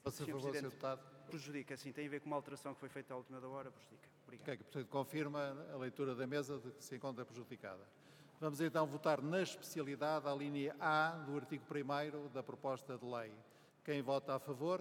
Faça favor, Sr. Deputado. Prejudica, sim, tem a ver com uma alteração que foi feita à última da hora, prejudica. Obrigado. Ok, portanto, confirma a leitura da mesa de que se encontra prejudicada. Vamos então votar na especialidade a linha A do artigo 1º da proposta de lei. Quem vota a favor?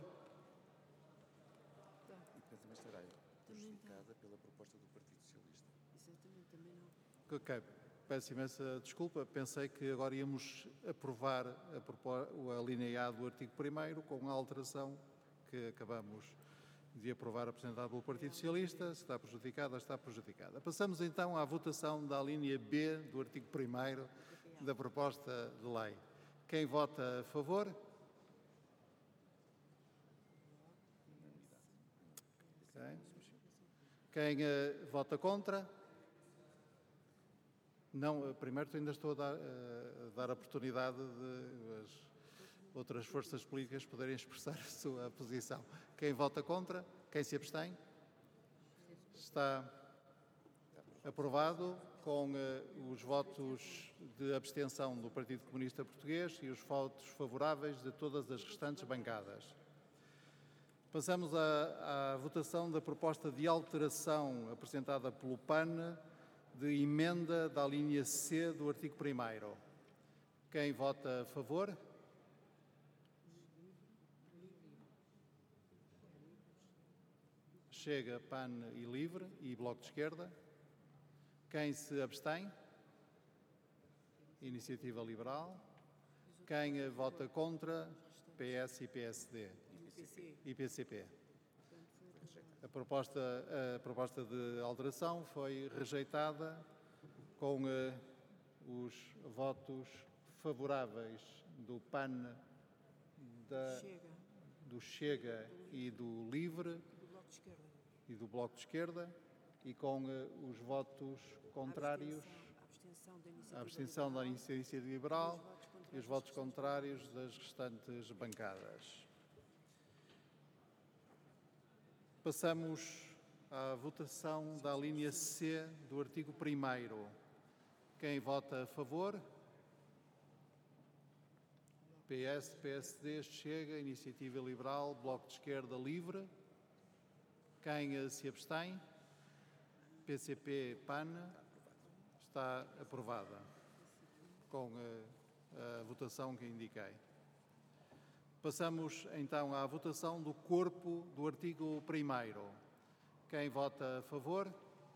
Também estará prejudicada pela proposta do Partido Socialista. Exatamente, também não. Ok, peço imensa desculpa. Pensei que agora íamos aprovar a linha A do artigo 1º com a alteração que acabamos de aprovar apresentada pelo Partido Socialista. Se está prejudicada, está prejudicada. Passamos então à votação da linha B do artigo 1º da proposta de lei. Quem vota a favor? Okay. Quem vota contra? Não, primeiro ainda estou a dar a oportunidade de as outras forças políticas poderem expressar a sua posição. Quem vota contra? Quem se abstém? Está aprovado com os votos de abstenção do Partido Comunista Português e os votos favoráveis de todas as restantes bancadas. Passamos à votação da proposta de alteração apresentada pelo PAN de emenda da linha C do artigo 1º. Quem vota a favor? Chega, PAN e LIVRE e Bloco de Esquerda. Quem se abstém? Iniciativa Liberal. Quem vota contra? PS e PSD. E PCP. A proposta de alteração foi rejeitada com os votos favoráveis do PAN, do Chega e do LIVRE e do Bloco de Esquerda e com os votos contrários, a abstenção da Iniciativa Liberal e os votos contrários das restantes bancadas. Passamos à votação da linha C do artigo 1º. Quem vota a favor? PS, PSD, Chega, Iniciativa Liberal, Bloco de Esquerda, LIVRE. Quem se abstém? PCP, PAN. Está aprovada com a votação que indiquei. Passamos então à votação do corpo do artigo 1º. Quem vota a favor?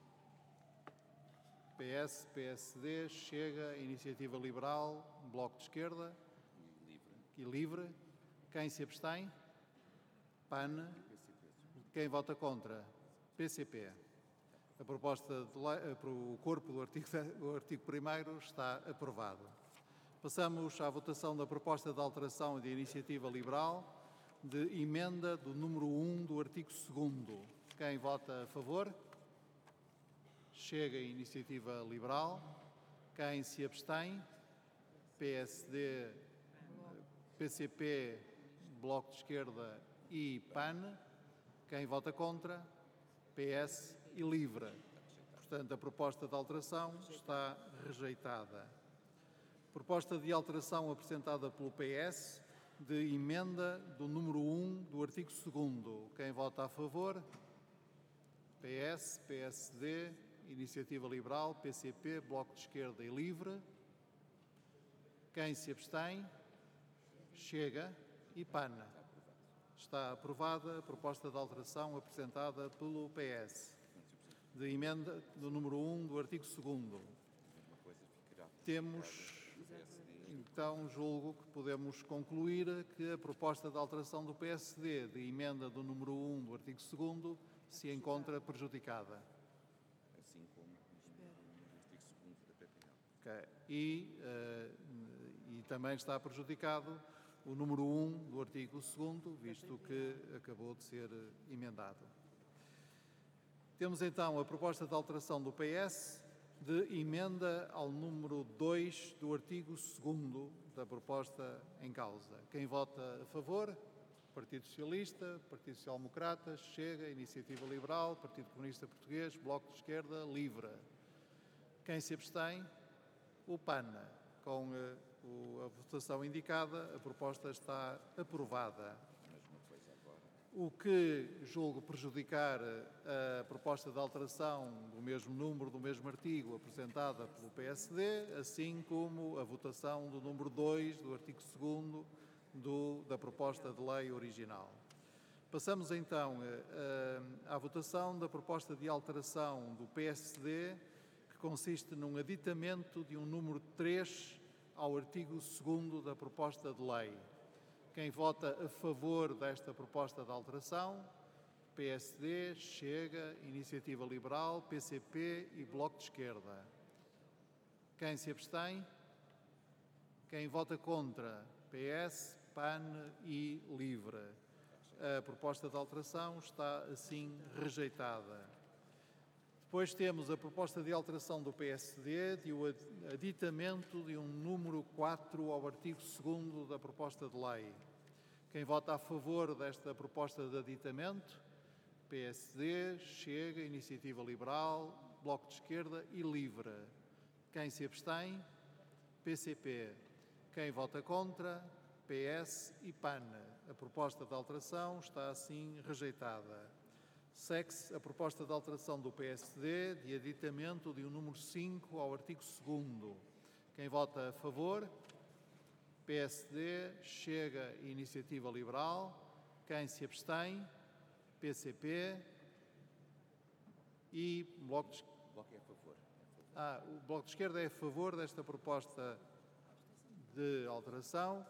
PS, PSD, Chega, Iniciativa Liberal, Bloco de Esquerda e LIVRE. Quem se abstém? PAN. Quem vota contra? PCP. A proposta para o corpo do artigo 1º está aprovado. Passamos à votação da proposta de alteração de Iniciativa Liberal de emenda do número 1 do artigo 2º. Quem vota a favor? Chega a Iniciativa Liberal. Quem se abstém? PSD, PCP, Bloco de Esquerda e PAN. Quem vota contra? PS e LIVRE. Portanto, a proposta de alteração está rejeitada. Proposta de alteração apresentada pelo PS de emenda do número 1 do artigo 2º. Quem vota a favor? PS, PSD, Iniciativa Liberal, PCP, Bloco de Esquerda e LIVRE. Quem se abstém? Chega e PAN. Está aprovada a proposta de alteração apresentada pelo PS de emenda do número 1 do artigo 2º. Temos, então, julgo que podemos concluir que a proposta de alteração do PSD de emenda do número 1 do artigo 2º se encontra prejudicada. Assim como no artigo 2º da PPL. Okay. E também está prejudicado o número 1 do artigo 2º, visto que acabou de ser emendado. Temos então a proposta de alteração do PS de emenda ao número 2 do artigo 2º da proposta em causa. Quem vota a favor? Partido Socialista, Partido Social Democrata, Chega, Iniciativa Liberal, Partido Comunista Português, Bloco de Esquerda, LIVRE. Quem se abstém? O PAN. Com a votação indicada, a proposta está aprovada. Mas uma coisa agora, o que julgo prejudicar a proposta de alteração do mesmo número do mesmo artigo apresentada pelo PSD, assim como a votação do número 2 do artigo 2º da proposta de lei original. Passamos então à votação da proposta de alteração do PSD, que consiste num aditamento de um número 3 ao artigo 2º da proposta de lei. Quem vota a favor desta proposta de alteração? PSD, Chega, Iniciativa Liberal, PCP e Bloco de Esquerda. Quem se abstém? Quem vota contra? PS, PAN e LIVRE. A proposta de alteração está assim rejeitada. Depois temos a proposta de alteração do PSD de o aditamento de um número 4 ao artigo 2º da proposta de lei. Quem vota a favor desta proposta de aditamento? PSD, Chega, Iniciativa Liberal, Bloco de Esquerda e LIVRE. Quem se abstém? PCP. Quem vota contra? PS e PAN. A proposta de alteração está assim rejeitada. Segue-se a proposta de alteração do PSD de aditamento de um número 5 ao artigo 2º. Quem vota a favor? PSD, Chega e Iniciativa Liberal. Quem se abstém? PCP e Bloco de... Bloco é a favor. O Bloco de Esquerda é a favor desta proposta de alteração.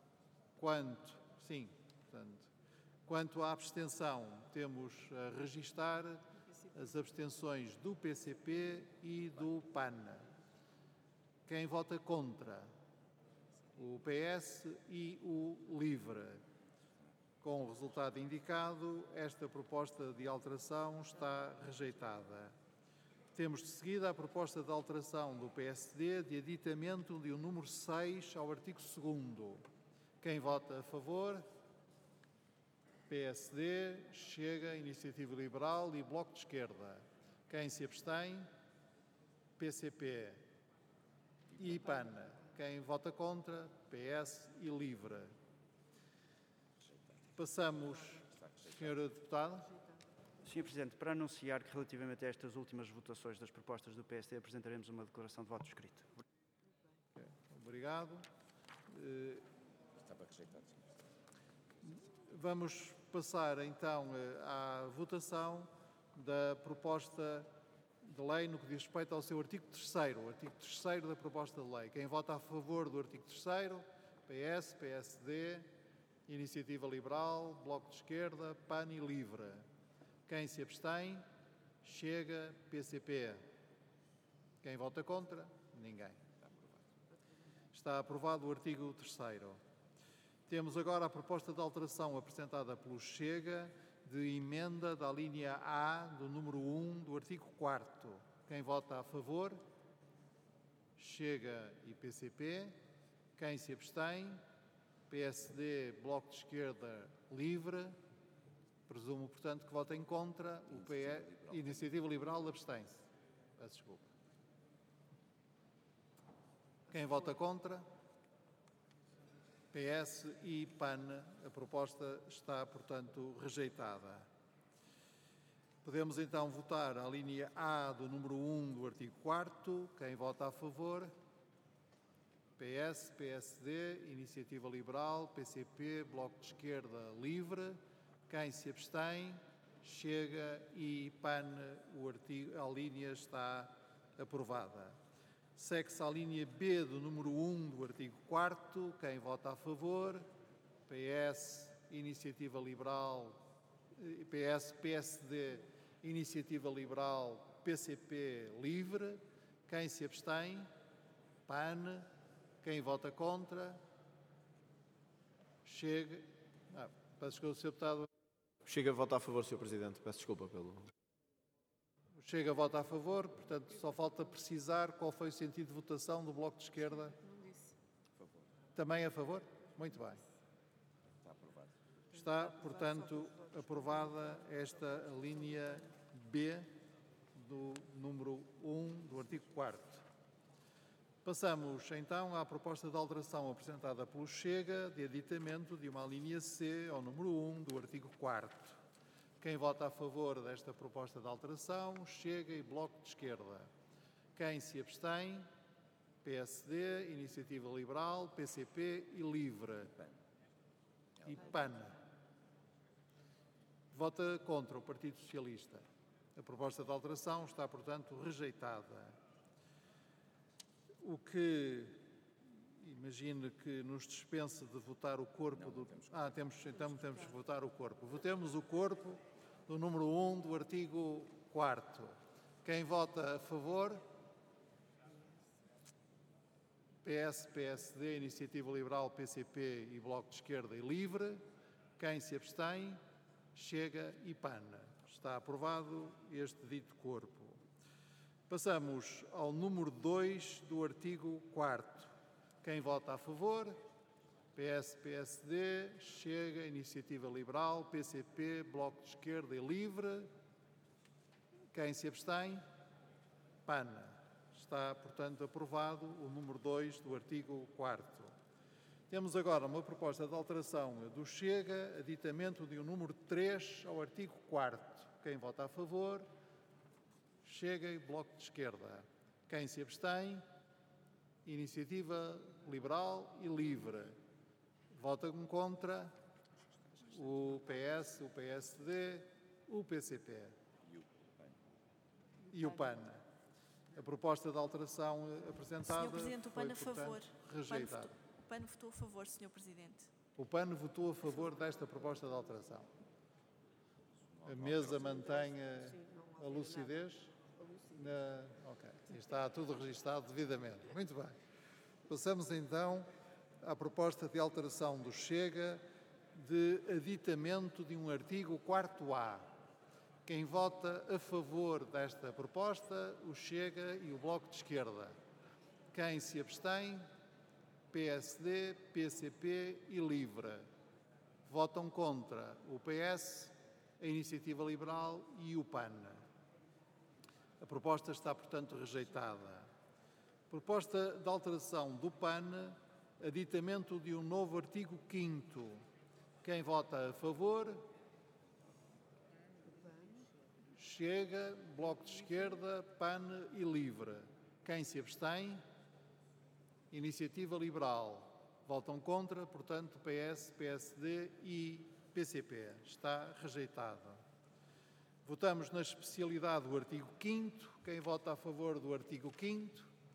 Quanto à abstenção, temos a registar as abstenções do PCP e do PAN. Quem vota contra? O PS e o LIVRE. Com o resultado indicado, esta proposta de alteração está rejeitada. Temos de seguida a proposta de alteração do PSD de aditamento de um número 6 ao artigo 2º. Quem vota a favor? PSD, Chega, Iniciativa Liberal e Bloco de Esquerda. Quem se abstém? PCP e PAN. Quem vota contra? PS e LIVRE. Passamos, Sra. Deputada. Sr. Presidente, para anunciar que relativamente a estas últimas votações das propostas do PSD apresentaremos uma declaração de voto escrita. Obrigado. Estava rejeitado, Sr. Vamos passar então à votação da proposta de lei no que diz respeito ao seu artigo 3º, o artigo 3º da proposta de lei. Quem vota a favor do artigo 3º? PS, PSD, Iniciativa Liberal, Bloco de Esquerda, PAN e LIVRE. Quem se abstém? Chega, PCP. Quem vota contra? Ninguém. Está aprovado o artigo 3º. Temos agora a proposta de alteração apresentada pelo Chega de emenda da linha A do número 1 do artigo 4º. Quem vota a favor? Chega e PCP. Quem se abstém? PSD, Bloco de Esquerda, LIVRE. Presumo, portanto, que votem contra. O PE, Iniciativa Liberal abstém-se. Peço desculpa. Quem vota contra? PS e PAN. A proposta está, portanto, rejeitada. Podemos então votar a linha A do número 1 do artigo 4º. Quem vota a favor? PS, PSD, Iniciativa Liberal, PCP, Bloco de Esquerda, LIVRE. Quem se abstém? Chega e PAN. A linha está aprovada. Segue-se a linha B do número 1 do artigo 4º. Quem vota a favor? PS, Iniciativa Liberal, PS, PSD, Iniciativa Liberal, PCP, LIVRE. Quem se abstém? PAN. Quem vota contra? Chega. Peço desculpa, Sr. Deputado. Chega a votar a favor, Sr. Presidente. Peço desculpa pelo... Chega a votar a favor, portanto, só falta precisar qual foi o sentido de votação do Bloco de Esquerda. Não disse. Também a favor? Muito bem. Está aprovado. Está, portanto, aprovada esta linha B do número 1 do artigo 4º. Passamos, então, à proposta de alteração apresentada pelo Chega de aditamento de uma alínea C ao número 1 do artigo 4º. Quem vota a favor desta proposta de alteração, Chega e Bloco de Esquerda. Quem se abstém, PSD, Iniciativa Liberal, PCP e LIVRE. E PAN. Vota contra o Partido Socialista. A proposta de alteração está, portanto, rejeitada. O que imagino que nos dispense de votar o corpo do... temos que votar o corpo. Votemos o corpo do número 1 do artigo 4º. Quem vota a favor? PS, PSD, Iniciativa Liberal, PCP e Bloco de Esquerda e LIVRE. Quem se abstém? Chega e PAN. Está aprovado este dito corpo. Passamos ao número 2 do artigo 4º. Quem vota a favor? PS, PSD, Chega, Iniciativa Liberal, PCP, Bloco de Esquerda e LIVRE. Quem se abstém? PAN. Está, portanto, aprovado o número 2 do artigo 4º. Temos agora uma proposta de alteração do Chega, aditamento de um número 3 ao artigo 4º. Quem vota a favor? Chega e Bloco de Esquerda. Quem se abstém? Iniciativa Liberal e LIVRE. Votam contra o PS, o PSD, o PCP e o PAN. A proposta de alteração apresentada Sr. Presidente, o PAN foi, a favor. portanto, rejeitada. O PAN votou a favor, Sr. Presidente. O PAN votou a favor desta proposta de alteração. A mesa mantém a lucidez? Ok. Está tudo registado devidamente. Muito bem. Passamos então à proposta de alteração do Chega de aditamento de um artigo 4º. Quem vota a favor desta proposta, o Chega e o Bloco de Esquerda. Quem se abstém, PSD, PCP e LIVRE. Votam contra o PS, a Iniciativa Liberal e o PAN. A proposta está, portanto, rejeitada. Proposta de alteração do PAN, aditamento de um novo artigo 5º. Quem vota a favor? Chega, Bloco de Esquerda, PAN e LIVRE. Quem se abstém? Iniciativa Liberal. Votam contra, portanto, PS, PSD e PCP. Está rejeitado. Votamos na especialidade do artigo 5º. Quem vota a favor do artigo 5º?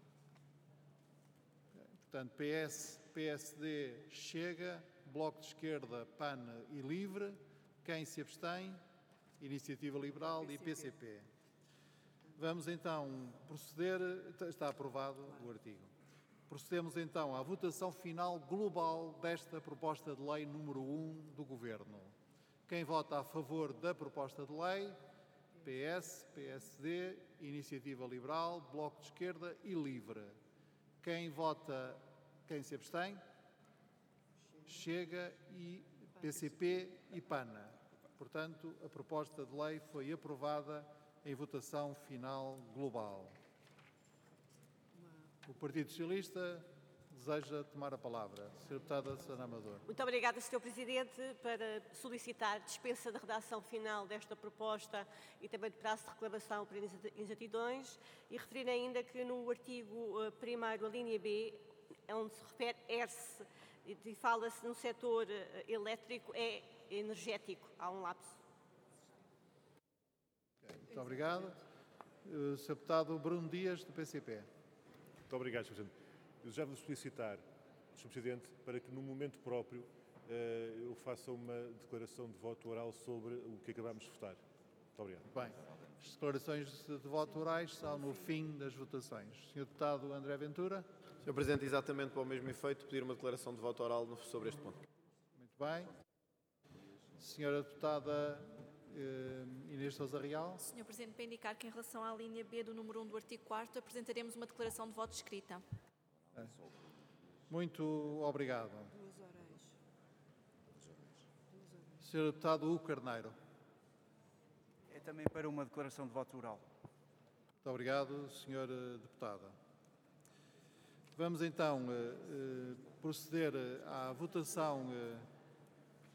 Portanto, PS, PSD, Chega, Bloco de Esquerda, PAN e LIVRE. Quem se abstém? Iniciativa Liberal e PCP. Vamos então proceder... Está aprovado o artigo. Procedemos então à votação final global desta proposta de lei número 1 do Governo. Quem vota a favor da proposta de lei? PS, PSD, Iniciativa Liberal, Bloco de Esquerda e LIVRE. Quem se abstém? Chega e PCP e PAN. Portanto, a proposta de lei foi aprovada em votação final global. O Partido Socialista deseja tomar a palavra. Sra. Deputada Susana Amador. Muito obrigada, Sr. Presidente, para solicitar dispensa da redação final desta proposta e também de prazo de reclamação para inexatidões e referir ainda que no artigo 1º, a linha B, onde se refere ERSE e fala-se no setor elétrico, é energético. Há um lapso. Muito obrigado. Sr. Deputado Bruno Dias, do PCP. Muito obrigado, Sr. Presidente. Eu desejava solicitar, Sr. Presidente, para que no momento próprio eu faça uma declaração de voto oral sobre o que acabámos de votar. Muito obrigado. Bem, as declarações de voto orais são no fim das votações. Sr. Deputado André Ventura. Sr. Presidente, exatamente para o mesmo efeito, pedir uma declaração de voto oral sobre este ponto. Muito bem. Senhora Deputada Inês Sousa Real. Sr. Presidente, para indicar que em relação à linha B do número 1 do artigo 4º apresentaremos uma declaração de voto escrita. Muito obrigado. Duas horas. Sr. Deputado Hugo Carneiro. É também para uma declaração de voto oral. Muito obrigado, Sra. Deputada. Vamos então proceder à votação